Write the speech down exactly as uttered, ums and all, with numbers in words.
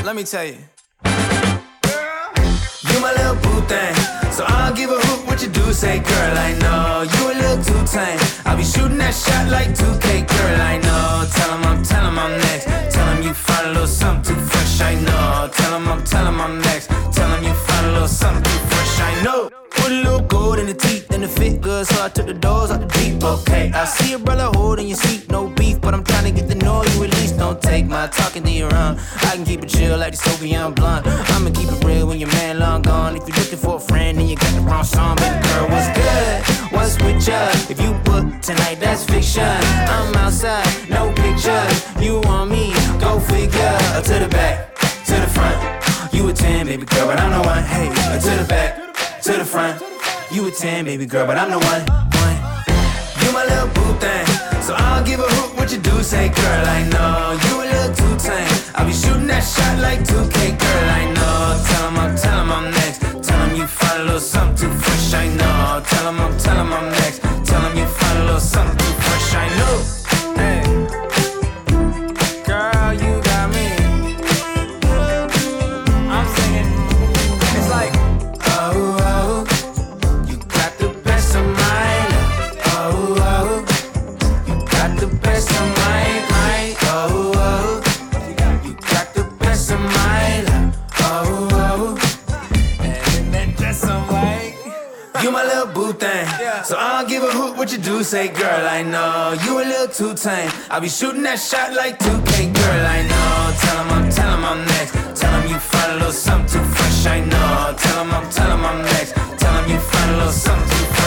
Let me tell you. You my little boo thing, so I don't give a hoot what you do. Say, girl, I know you a little too tame. I'll be shooting that shot like two K, girl, I know. Tell him I'm, tell him I'm next. Tell him you find a little something too fresh, I know. Tell him I'm, tell him I'm next. Tell him you find a little something too fresh, I know. Put a little gold in the teeth and the fit good, so I took the doors out the deep, okay. I see a brother holding your seat, no beef, but I'm trying to get to know you at least. Don't take my talking to your own. I can keep it chill like the Soviet blunt. I'ma keep it real when your man long gone. If you're looking for a friend and you got the wrong song, baby girl, what's good? What's with ya? If you book tonight, that's fiction. I'm outside, no pictures. You want me? Go figure. To the back, to the front. You a ten, baby girl, but I'm the one. Hey, to the back, to the front. You a ten, baby girl, but I'm the one. one. You my little boo thing, so I don't give a hoot what you do. Say, girl, I know you a little too tame. I'll be shooting that shot like two K, girl, I know. Tell him I'm, tell him I'm next. Tell him you find a little something too fresh, I know. Tell him I'm, tell him I'm next. Tell him you find a little something too fresh, I know. Hey, girl, you got me. I'm singing. It's like, oh, oh, you got the best of mine. Oh, oh, you got the best of mine, mine. Oh, oh, you got the best of mine. Oh, oh, and in that dress I'm white. You my little boo thing, so I don't give a hoot what you do. Say, girl, I know you a little too tame. I'll be shooting that shot like two K, girl, I know. Tell him I'm, tell him I'm next. Tell him you find a little something too fresh, I know. Tell him I'm, tell him I'm next. Tell him you find a little something too fresh.